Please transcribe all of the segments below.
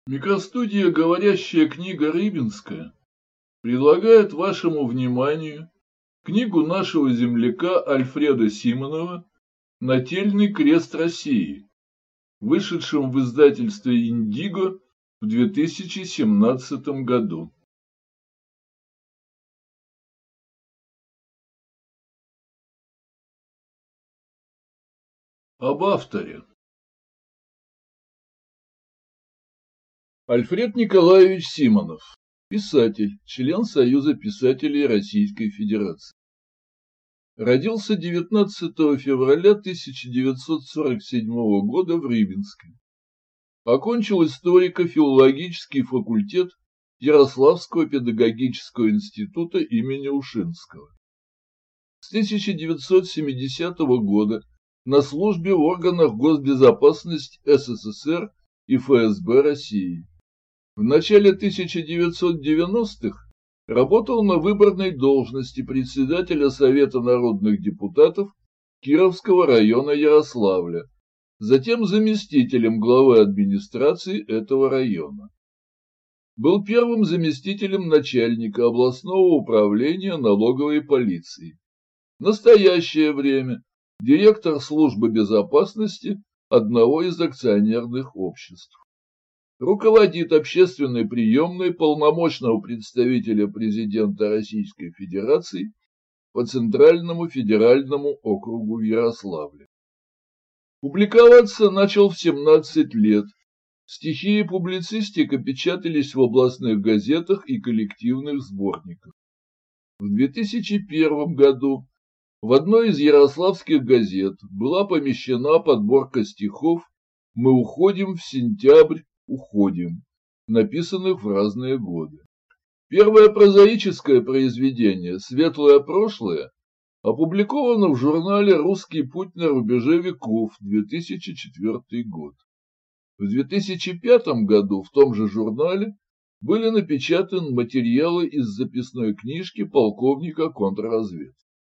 Микростудия «Говорящая книга Рыбинская» предлагает вашему вниманию книгу нашего земляка Альфреда Симонова «Нательный крест России», вышедшем в издательстве «Индиго» в 2017 году. Об авторе. Альфред Николаевич Симонов, писатель, член Союза писателей Российской Федерации. Родился 19 февраля 1947 года в Рыбинске. Окончил историко-филологический факультет Ярославского педагогического института имени Ушинского. С 1970 года на службе в органах госбезопасности СССР и ФСБ России. В начале 1990-х работал на выборной должности председателя Совета народных депутатов Кировского района Ярославля, затем заместителем главы администрации этого района. Был первым заместителем начальника областного управления налоговой полиции. В настоящее время директор службы безопасности одного из акционерных обществ. Руководит общественной приемной полномочного представителя президента Российской Федерации по Центральному федеральному округу в Ярославле. Публиковаться начал в 17 лет. Стихи и публицистика печатались в областных газетах и коллективных сборниках. В 2001 году в одной из ярославских газет была помещена подборка стихов «Мы уходим в сентябрь, уходим», написанных в разные годы. Первое прозаическое произведение «Светлое прошлое» опубликовано в журнале «Русский путь на рубеже веков», 2004 год. В 2005 году в том же журнале были напечатаны материалы из записной книжки полковника контрразведки.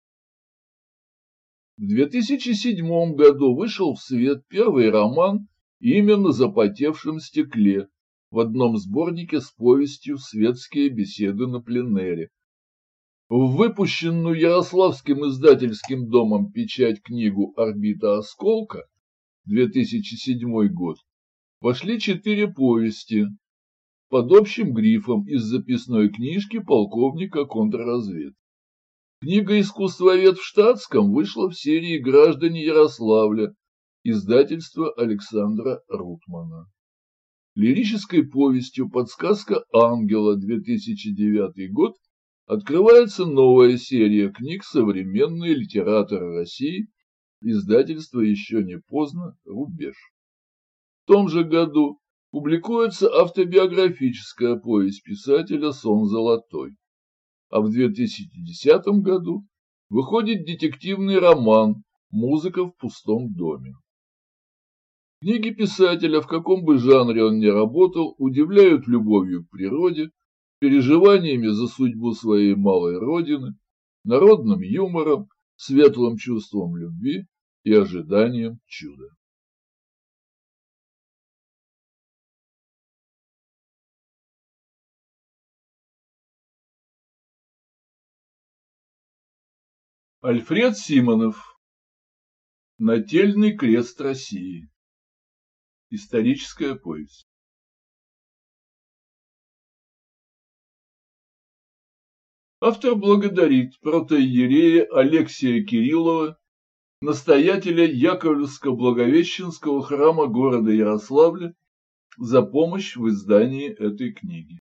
В 2007 году вышел в свет первый роман «Имя на запотевшем стекле» в одном сборнике с повестью «Светские беседы на пленэре». В выпущенную Ярославским издательским домом печать книгу «Орбита осколка» 2007 год вошли 4 повести под общим грифом из записной книжки полковника контрразведки. Книга «Искусствовед в штатском» вышла в серии «Граждане Ярославля», издательства Александра Рутмана. Лирической повестью «Подсказка ангела» 2009 год открывается новая серия книг «Современные литераторы России», издательство «Еще не поздно. Рубеж». В том же году публикуется автобиографическая повесть писателя «Сон золотой». А в 2010 году выходит детективный роман «Музыка в пустом доме». Книги писателя, в каком бы жанре он ни работал, удивляют любовью к природе, переживаниями за судьбу своей малой родины, народным юмором, светлым чувством любви и ожиданием чуда. Альфред Симонов. Нательный крест России. Историческая повесть. Автор благодарит протоиерея Алексия Кириллова, настоятеля Яковлевско-Благовещенского храма города Ярославля, за помощь в издании этой книги.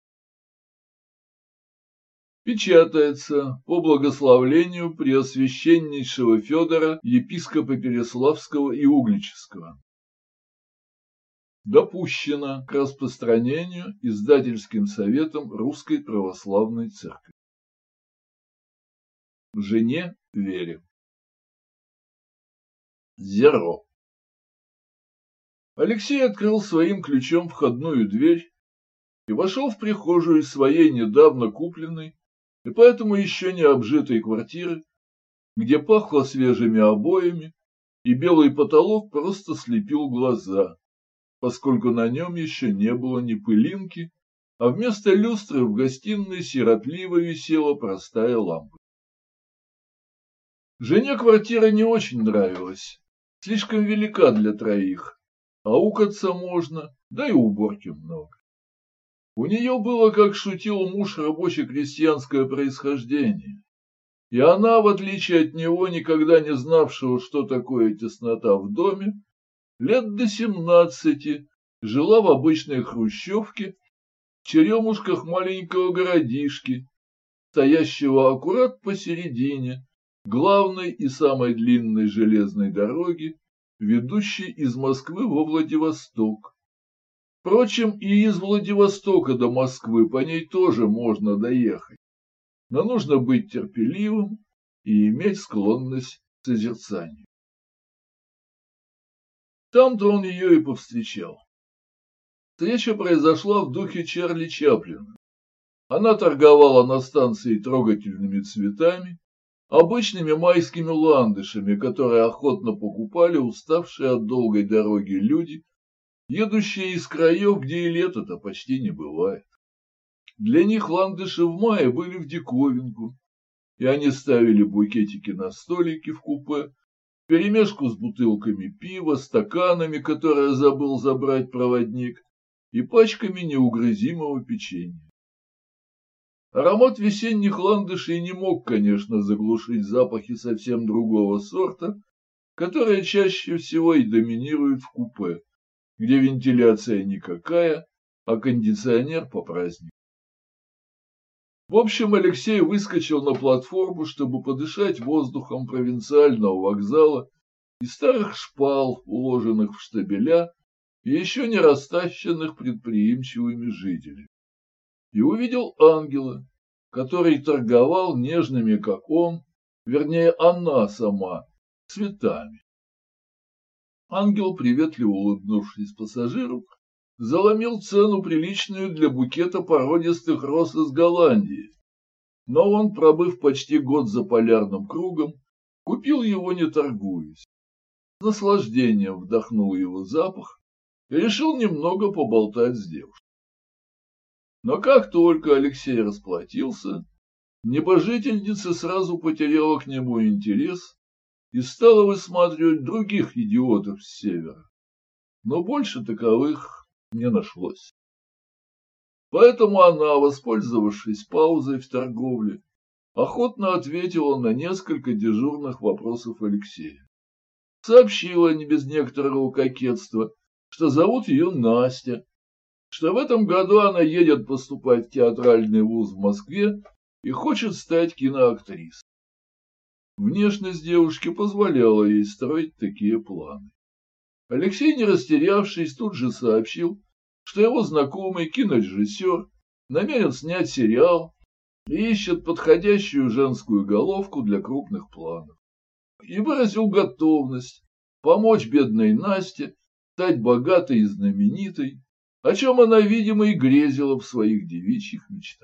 Печатается по благословлению Преосвященнейшего Федора, епископа Переславского и Угличского. Допущено к распространению издательским советом Русской Православной Церкви. Жене Вере. Зеро. Алексей открыл своим ключом входную дверь и вошел в прихожую своей недавно купленной и поэтому еще не обжитой квартиры, где пахло свежими обоями, и белый потолок просто слепил глаза. поскольку на нем еще не было ни пылинки, а вместо люстры в гостиной сиротливо висела простая лампа. Жене квартира не очень нравилась, слишком велика для троих, аукаться можно, да и уборки много. У нее было, как шутил муж, рабоче-крестьянское происхождение, и она, в отличие от него, никогда не знавшего, что такое теснота в доме, лет до 17 жила в обычной хрущевке в черемушках маленького городишки, стоящего аккурат посередине главной и самой длинной железной дороги, ведущей из Москвы во Владивосток. Впрочем, и из Владивостока до Москвы по ней тоже можно доехать, но нужно быть терпеливым и иметь склонность к созерцанию. Там-то он ее и повстречал. Встреча произошла в духе Чарли Чаплина. Она торговала на станции трогательными цветами, обычными майскими ландышами, которые охотно покупали уставшие от долгой дороги люди, едущие из краев, где и лета-то почти не бывает. Для них ландыши в мае были в диковинку, и они ставили букетики на столики в купе, вперемешку с бутылками пива, стаканами, которые забыл забрать проводник, и пачками неугрызимого печенья. Аромат весенних ландышей не мог, конечно, заглушить запахи совсем другого сорта, которые чаще всего и доминируют в купе, где вентиляция никакая, а кондиционер по празднику. В общем, Алексей выскочил на платформу, чтобы подышать воздухом провинциального вокзала и старых шпал, уложенных в штабеля и еще не растащенных предприимчивыми жителями. И увидел ангела, который торговал нежными, как он, вернее, она сама, цветами. Ангел, приветливо улыбнувшись пассажиру, заломил цену приличную для букета породистых роз из Голландии. Но он, пробыв почти год за полярным кругом, купил его не торгуясь. С наслаждением вдохнул его запах и решил немного поболтать с девушкой. Но как только Алексей расплатился, небожительница сразу потеряла к нему интерес и стала высматривать других идиотов с севера. Но больше таковых не нашлось. Поэтому она, воспользовавшись паузой в торговле, охотно ответила на несколько дежурных вопросов Алексея. Сообщила не без некоторого кокетства, что зовут ее Настя, что в этом году она едет поступать в театральный вуз в Москве и хочет стать киноактрисой. Внешность девушки позволяла ей строить такие планы. Алексей, не растерявшись, тут же сообщил, что его знакомый кинорежиссер намерен снять сериал и ищет подходящую женскую головку для крупных планов. И выразил готовность помочь бедной Насте стать богатой и знаменитой, о чем она, видимо, и грезила в своих девичьих мечтах.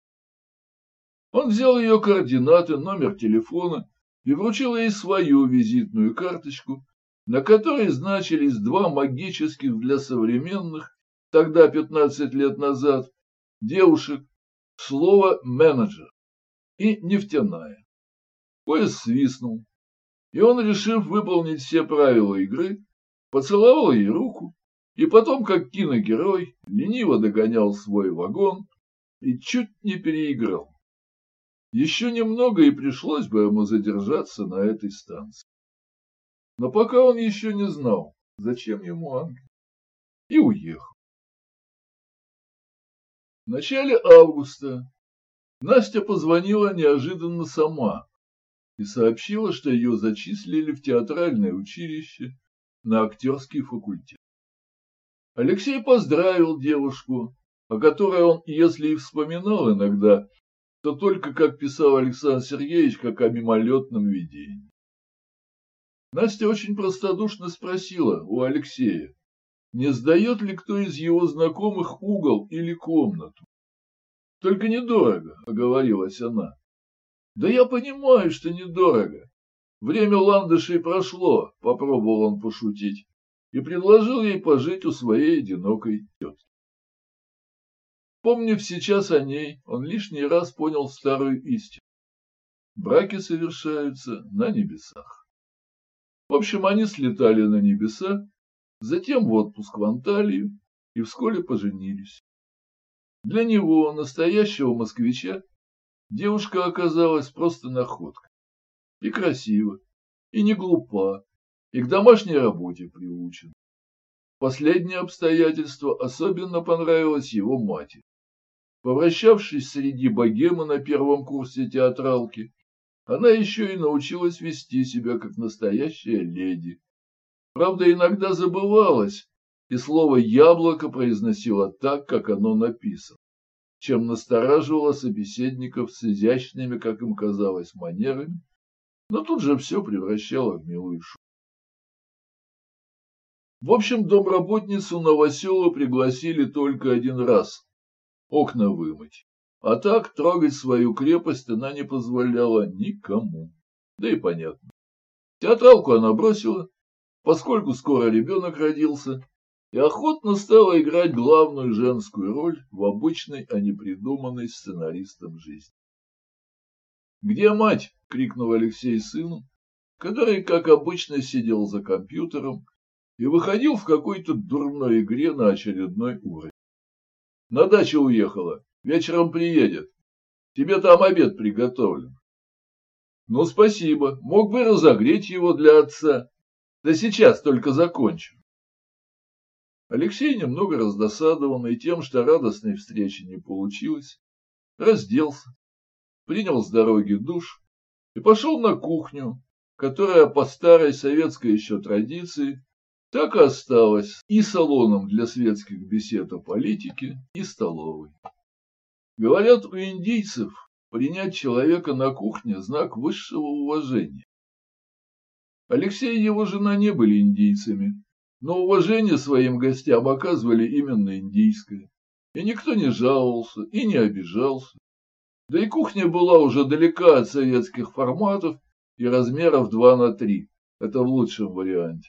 Он взял ее координаты, номер телефона и вручил ей свою визитную карточку, на которой значились два магических для современных, тогда 15 лет назад, девушек слова «менеджер» и «нефтяная». Поезд свистнул, и он, решив выполнить все правила игры, поцеловал ей руку, и потом, как киногерой, лениво догонял свой вагон и чуть не переиграл. Еще немного, и пришлось бы ему задержаться на этой станции. Но пока он еще не знал, зачем ему ангел, и уехал. В начале августа Настя позвонила неожиданно сама и сообщила, что ее зачислили в театральное училище на актерский факультет. Алексей поздравил девушку, о которой он, если и вспоминал иногда, то только, как писал Александр Сергеевич, как о мимолетном видении. Настя очень простодушно спросила у Алексея, не сдает ли кто из его знакомых угол или комнату. «Только недорого», — оговорилась она. «Да я понимаю, что недорого. Время ландышей прошло», — попробовал он пошутить. и предложил ей пожить у своей одинокой тетки. Помнив сейчас о ней, он лишний раз понял старую истину. Браки совершаются на небесах. В общем, они слетали на небеса, затем в отпуск в Анталию и вскоре поженились. Для него, настоящего москвича, девушка оказалась просто находкой. И красива, и не глупа, и к домашней работе приучена. Последнее обстоятельство особенно понравилось его матери. Повращавшись среди богемы на первом курсе театралки, она еще и научилась вести себя как настоящая леди. Правда, иногда забывалась, и слово «яблоко» произносила так, как оно написано, чем настораживала собеседников с изящными, как им казалось, манерами, но тут же все превращала в милую шутку. В общем, домработницу Новоселу пригласили только один раз – окна вымыть. А так трогать свою крепость она не позволяла никому. Да и понятно. Театралку она бросила, поскольку скоро ребенок родился, и охотно стала играть главную женскую роль в обычной, а не придуманной сценаристом жизни. «Где мать?» – крикнул Алексей сыну, который, как обычно, сидел за компьютером и выходил в какой-то дурной игре на очередной уровень. «На дачу уехала. Вечером приедет. Тебе там обед приготовлен». «Ну, спасибо. Мог бы разогреть его для отца. Да сейчас только закончу». Алексей, немного раздосадованный тем, что радостной встречи не получилось, разделся, принял с дороги душ и пошел на кухню, которая по старой советской еще традиции так и осталась и салоном для светских бесед о политике, и столовой. Говорят, у индийцев принять человека на кухне – знак высшего уважения. Алексей и его жена не были индийцами, но уважение своим гостям оказывали именно индийское. И никто не жаловался и не обижался. Да и кухня была уже далека от советских форматов и размеров 2:3. Это в лучшем варианте.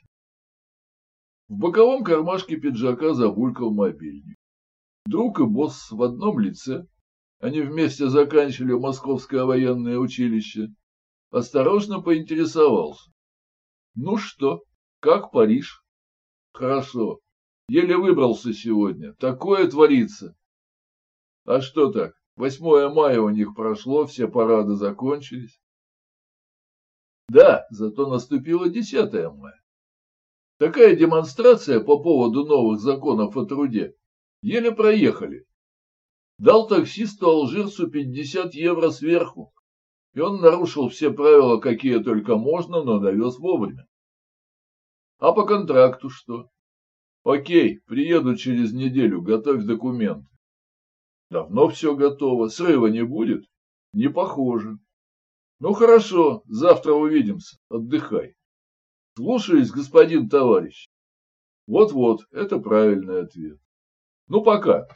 В боковом кармашке пиджака забулькал мобильник. Друг и босс в одном лице, они вместе заканчивали Московское военное училище, осторожно поинтересовался. «Ну что, как Париж?» «Хорошо. Еле выбрался сегодня. Такое творится». «А что так? 8 мая у них прошло, все парады закончились». «Да, зато наступило 10 мая. Такая демонстрация по поводу новых законов о труде. Еле проехали. Дал таксисту алжирцу 50 евро сверху, и он нарушил все правила, какие только можно, но довез вовремя. А по контракту что? Окей, приеду через неделю, готовь документы. Давно все готово, срыва не будет? Не похоже. Ну хорошо, завтра увидимся, отдыхай. Слушаюсь, господин товарищ. Вот-вот, это правильный ответ. Ну пока.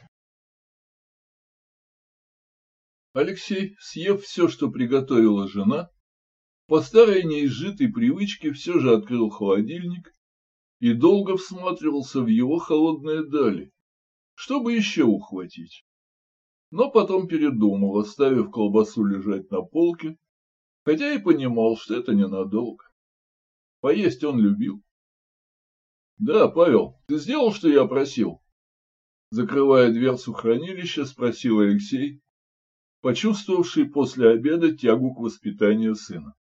Алексей, съев все, что приготовила жена, по старой неизжитой привычке все же открыл холодильник и долго всматривался в его холодные дали, чтобы еще ухватить. Но потом передумал, оставив колбасу лежать на полке, хотя и понимал, что это ненадолго. Поесть он любил. «Да, Павел, ты сделал, что я просил?» Закрывая дверцу хранилища, спросил Алексей, почувствовавший после обеда тягу к воспитанию сына.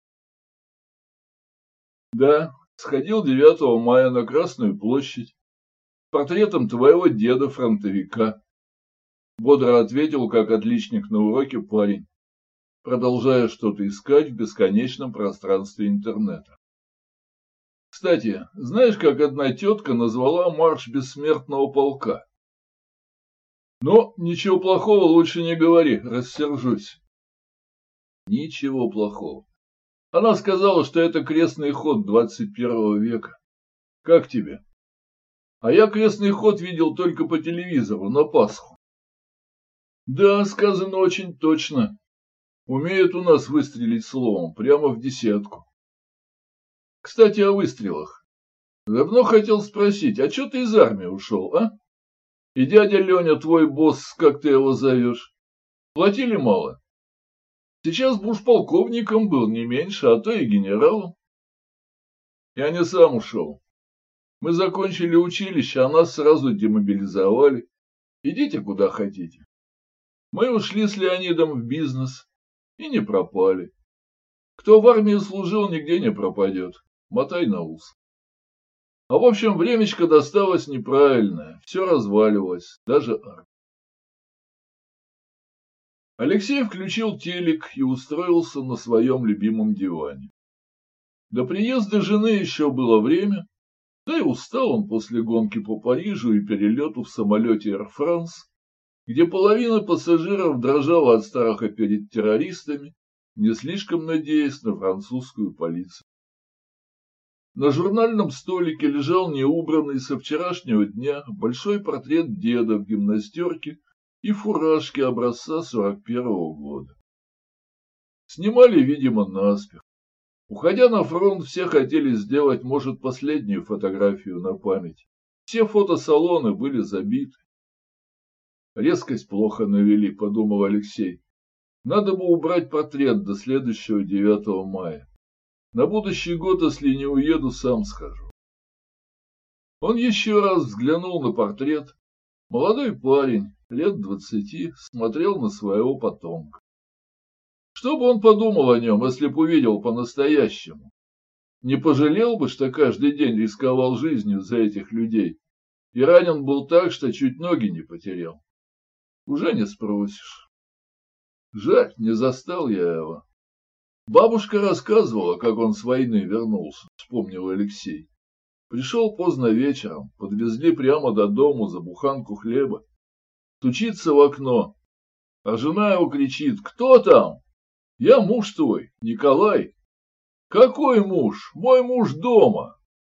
«Да, сходил 9 мая на Красную площадь с портретом твоего деда-фронтовика», бодро ответил, как отличник на уроке парень, продолжая что-то искать в бесконечном пространстве интернета. «Кстати, знаешь, как одна тетка назвала марш бессмертного полка?» «Ну, ничего плохого лучше не говори, рассержусь». «Ничего плохого. Она сказала, что это крестный ход 21 века. Как тебе?» «А я крестный ход видел только по телевизору на Пасху». «Да, сказано очень точно. Умеют у нас выстрелить словом, прямо в десятку. Кстати, о выстрелах. Давно хотел спросить, а чё ты из армии ушел, а? И дядя Леня, твой босс, как ты его зовешь, платили мало? Сейчас бы уж полковником был, не меньше, а то и генералом. Я не сам ушел. Мы закончили училище, а нас сразу демобилизовали. Идите куда хотите. Мы ушли с Леонидом в бизнес и не пропали. Кто в армии служил, нигде не пропадет. Мотай на ус. А в общем, времечко досталось неправильное. Все разваливалось, даже армия. Алексей включил телек и устроился на своем любимом диване. До приезда жены еще было время, да и устал он после гонки по Парижу и перелету в самолете Air France, где половина пассажиров дрожала от страха перед террористами, не слишком надеясь на французскую полицию. На журнальном столике лежал неубранный со вчерашнего дня большой портрет деда в гимнастерке и фуражке образца 41-го года. Снимали, видимо, наспех. Уходя на фронт, все хотели сделать, может, последнюю фотографию на память. Все фотосалоны были забиты. Резкость плохо навели, подумал Алексей. Надо бы убрать портрет до следующего 9 мая. На будущий год, если не уеду, сам схожу. Он еще раз взглянул на портрет. Молодой парень, лет 20, смотрел на своего потомка. Что бы он подумал о нем, если бы увидел по-настоящему? Не пожалел бы, что каждый день рисковал жизнью за этих людей и ранен был так, что чуть ноги не потерял? Уже не спросишь. Жаль, не застал я его. Бабушка рассказывала, как он с войны вернулся, вспомнил Алексей. Пришел поздно вечером, подвезли прямо до дому за буханку хлеба. Стучится в окно, а жена его кричит: «Кто там?» «Я муж твой, Николай». «Какой муж? Мой муж дома».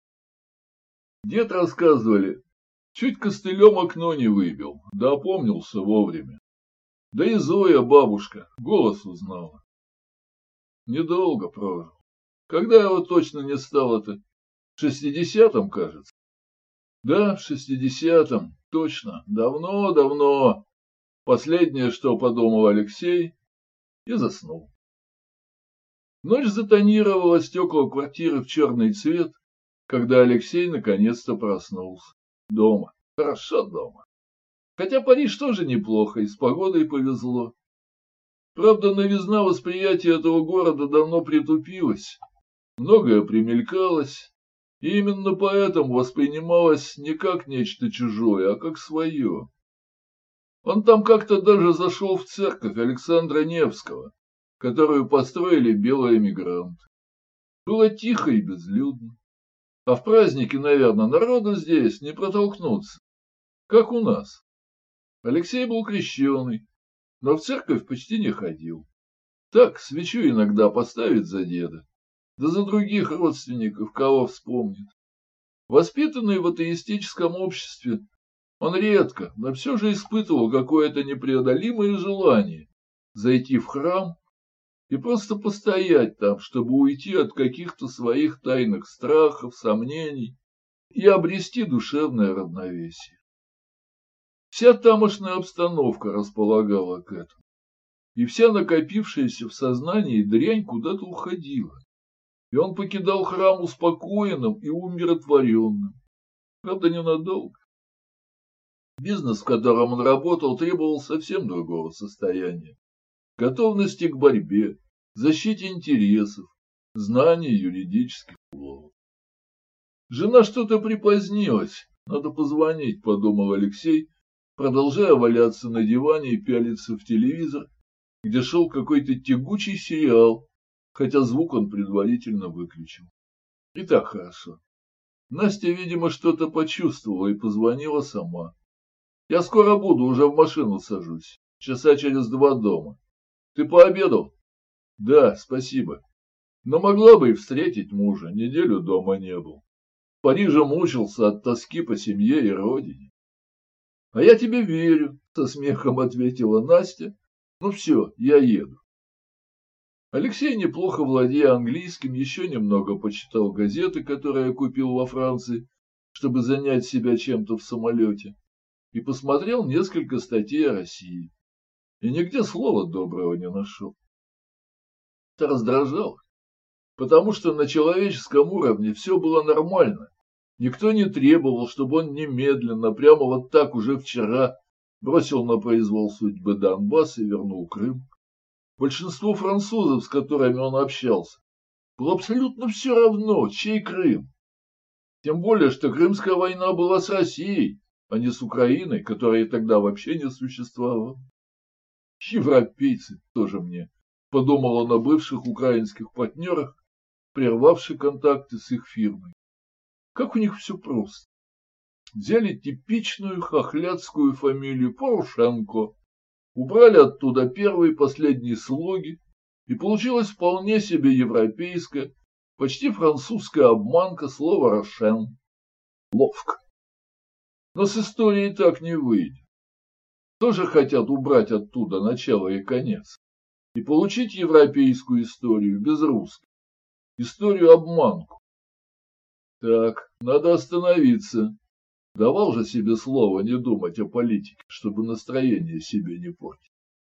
Дед, рассказывали, чуть костылем окно не выбил, да опомнился вовремя. Да и Зоя, бабушка, голос узнала. Недолго прожил. Когда его точно не стало-то? В 60-м, кажется. Да, в 60-м, точно, давно-давно. Последнее, что подумал Алексей, и заснул. Ночь затонировала стекла квартиры в черный цвет, когда Алексей наконец-то проснулся. Дома. Хорошо дома. Хотя Париж тоже неплохо, и с погодой повезло. Правда, новизна восприятия этого города давно притупилась. Многое примелькалось, и именно поэтому воспринималось не как нечто чужое, а как свое. Он там как-то даже зашел в церковь Александра Невского, которую построили белые эмигранты. Было тихо и безлюдно. А в праздники, наверное, народу здесь не протолкнуться, как у нас. Алексей был крещеный, но в церковь почти не ходил. Так, свечу иногда поставит за деда, да за других родственников, кого вспомнит. Воспитанный в атеистическом обществе, он редко, но все же испытывал какое-то непреодолимое желание зайти в храм и просто постоять там, чтобы уйти от каких-то своих тайных страхов, сомнений и обрести душевное равновесие. Вся тамошная обстановка располагала к этому, и вся накопившаяся в сознании дрянь куда-то уходила, и он покидал храм успокоенным и умиротворенным, правда, ненадолго. Бизнес, в котором он работал, требовал совсем другого состояния. Готовности к борьбе, защите интересов, знания юридических уловок. Жена что-то припозднилась, надо позвонить, подумал Алексей, продолжая валяться на диване и пялиться в телевизор, где шел какой-то тягучий сериал, хотя звук он предварительно выключил. И так хорошо. Настя, видимо, что-то почувствовала и позвонила сама. Я скоро буду, уже в машину сажусь. Часа через 2 дома. Ты пообедал? Да, спасибо. Но могла бы и встретить мужа, неделю дома не был. В Париже мучился от тоски по семье и родине. А я тебе верю, со смехом ответила Настя. Ну все, я еду. Алексей, неплохо владея английским, еще немного почитал газеты, которые я купил во Франции, чтобы занять себя чем-то в самолете, и посмотрел несколько статей о России. И нигде слова доброго не нашел. Это раздражало, потому что на человеческом уровне все было нормально. Никто не требовал, чтобы он немедленно, прямо вот так уже вчера, бросил на произвол судьбы Донбасс и вернул Крым. Большинству французов, с которыми он общался, было абсолютно все равно, чей Крым. Тем более, что Крымская война была с Россией, а не с Украиной, которая тогда вообще не существовала. Европейцы тоже мне, подумал он о бывших украинских партнерах, прервавших контакты с их фирмой. Как у них все просто. Взяли типичную хохлядскую фамилию Порошенко, убрали оттуда первые и последние слоги, и получилась вполне себе европейская, почти французская обманка слова «рошен». Ловко. Но с историей так не выйдет. Тоже хотят убрать оттуда начало и конец и получить европейскую историю без русской. Историю-обманку. Так, надо остановиться. Давал же себе слово не думать о политике, чтобы настроение себе не портить.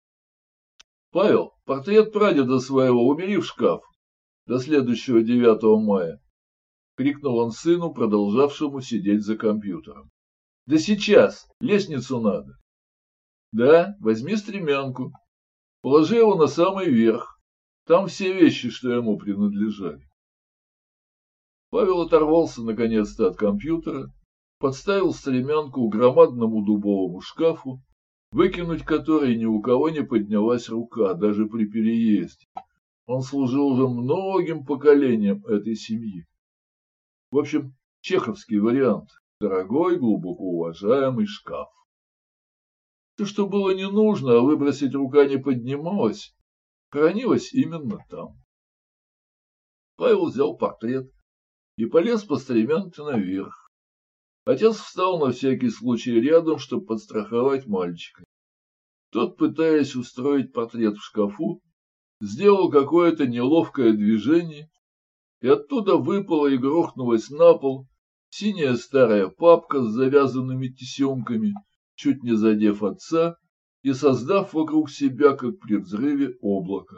Павел, портрет прадеда своего убери в шкаф до следующего 9 мая. Крикнул он сыну, продолжавшему сидеть за компьютером. Да сейчас, лестницу надо. Да, возьми стремянку. Положи его на самый верх. Там все вещи, что ему принадлежали. Павел оторвался наконец-то от компьютера, подставил стремянку к громадному дубовому шкафу, выкинуть который ни у кого не поднялась рука, даже при переезде. Он служил уже многим поколениям этой семьи. В общем, чеховский вариант. Дорогой, глубоко уважаемый шкаф. То, что было не нужно, а выбросить рука не поднималась, хранилось именно там. Павел взял портрет и полез по стремянке наверх. Отец встал на всякий случай рядом, чтобы подстраховать мальчика. Тот, пытаясь устроить портрет в шкафу, сделал какое-то неловкое движение, и оттуда выпала и грохнулась на пол синяя старая папка с завязанными тесемками, чуть не задев отца и создав вокруг себя, как при взрыве, облако.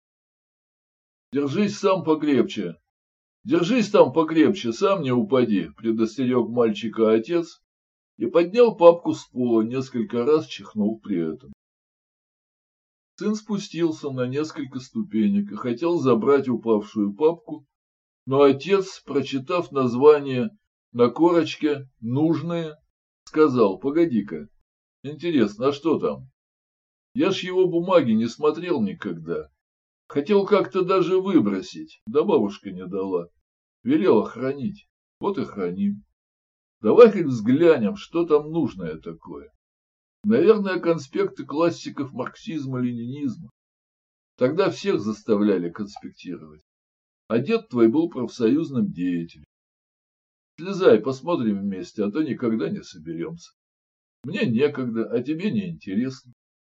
«Держись сам покрепче! Держись там покрепче, сам не упади!» — предостерег мальчика отец и поднял папку с пола, несколько раз чихнул при этом. Сын спустился на несколько ступенек и хотел забрать упавшую папку, но отец, прочитав название на корочке «Нужное», сказал: «Погоди-ка, интересно, а что там? Я ж его бумаги не смотрел никогда. Хотел как-то даже выбросить, да бабушка не дала. Велела хранить, вот и храним. Давай хоть взглянем, что там нужное такое. Наверное, конспекты классиков марксизма-ленинизма. Тогда всех заставляли конспектировать. А дед твой был профсоюзным деятелем. Слезай, посмотрим вместе, а то никогда не соберемся. Мне некогда, а тебе не интересно».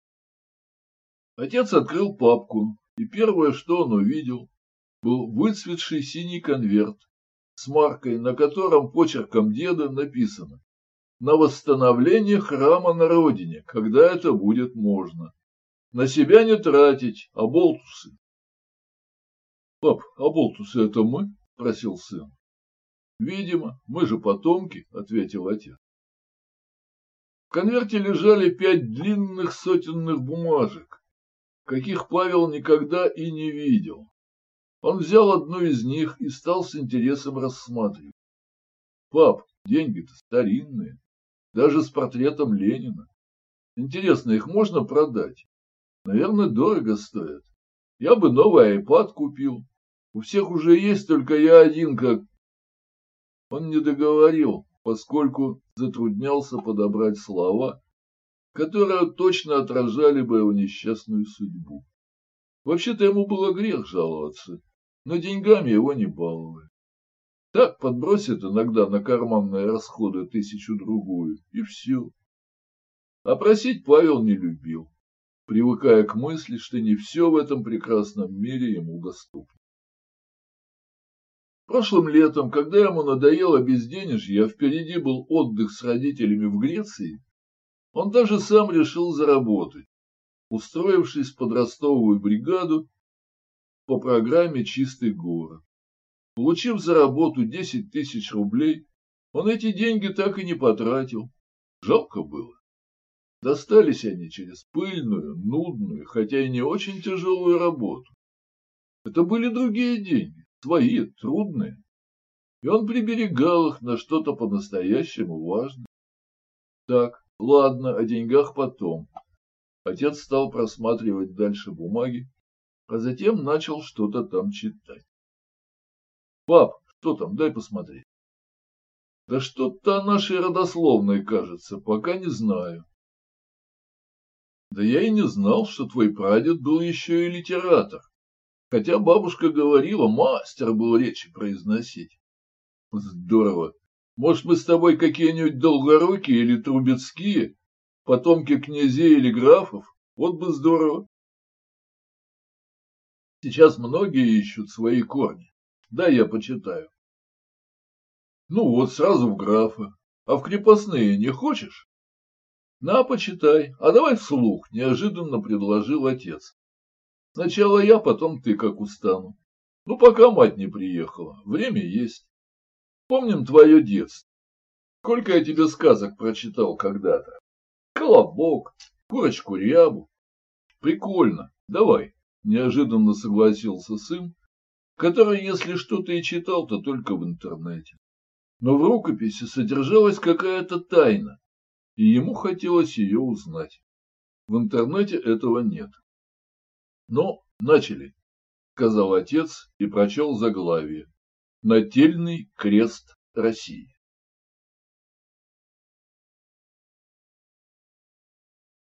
Отец открыл папку, и первое, что он увидел, был выцветший синий конверт с маркой, на котором почерком деда написано: «На восстановление храма на родине, когда это будет можно. На себя не тратить, оболтусы». «Пап, оболтусы — это мы?» — спросил сын. «Видимо, мы же потомки», — ответил отец. В конверте лежали 5 длинных сотенных бумажек, каких Павел никогда и не видел. Он взял одну из них и стал с интересом рассматривать. «Пап, деньги-то старинные, даже с портретом Ленина. Интересно, их можно продать? Наверное, дорого стоят. Я бы новый iPad купил. У всех уже есть, только я один как...» Он не договорил, поскольку затруднялся подобрать слова, которые точно отражали бы его несчастную судьбу. Вообще-то ему было грех жаловаться, но деньгами его не баловали. Так подбросит иногда на карманные расходы 1000-другую, и все. А просить Павел не любил. привыкая к мысли, что не все в этом прекрасном мире ему доступно. Прошлым летом, когда ему надоело безденежье, а впереди был отдых с родителями в Греции, он даже сам решил заработать, устроившись в подростовую бригаду по программе «Чистый город». Получив за работу 10 тысяч рублей, он эти деньги так и не потратил. Жалко было. Достались они через пыльную, нудную, хотя и не очень тяжелую работу. Это были другие деньги, свои, трудные. И он приберегал их на что-то по-настоящему важное. Так, ладно, о деньгах потом. Отец стал просматривать дальше бумаги, а затем начал что-то там читать. Пап, что там, дай посмотреть. Да что-то о нашей родословной, кажется, пока не знаю. Да я и не знал, что твой прадед был еще и литератор. Хотя бабушка говорила, мастер был речи произносить. Здорово. Может, мы с тобой какие-нибудь Долгорукие или Трубецкие, потомки князей или графов? Вот бы здорово. Сейчас многие ищут свои корни. Да, я почитаю. Ну вот, сразу в графа. А в крепостные не хочешь? На, почитай. А давай вслух, неожиданно предложил отец. Сначала я, потом ты, как устану. Ну, пока мать не приехала. Время есть. Помним твое детство. Сколько я тебе сказок прочитал когда-то. Колобок, курочку рябу. Прикольно. Давай. Неожиданно согласился сын, который, если что-то и читал, то только в интернете. Но в рукописи содержалась какая-то тайна, и ему хотелось ее узнать. В интернете этого нет. Ну, начали, сказал отец и прочел заглавие. Нательный крест России.